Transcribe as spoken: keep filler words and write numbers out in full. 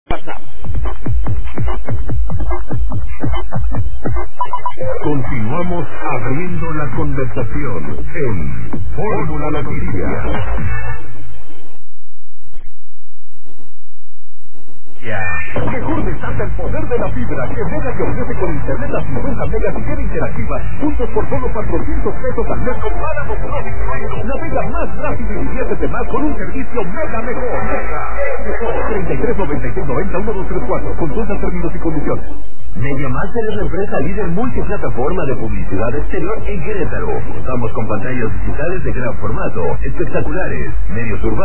Continuamos abriendo la conversación en Fórmula Noticias. Mejor desata el poder de la fibra que Mega te ofrece con internet a cincuenta megas y queda interactiva, juntos por solo cuatrocientos pesos al mes con páramo crónico. Navega más rápido y diviértete más con un servicio Mega mejor. Mega mejor. treinta y tres noventa y seis noventa uno dos tres cuatro. Consulta términos y condiciones. MediaMaster es la empresa líder multiplataforma de publicidad exterior en Querétaro. Contamos con pantallas digitales de gran formato, espectaculares, medios urbanos.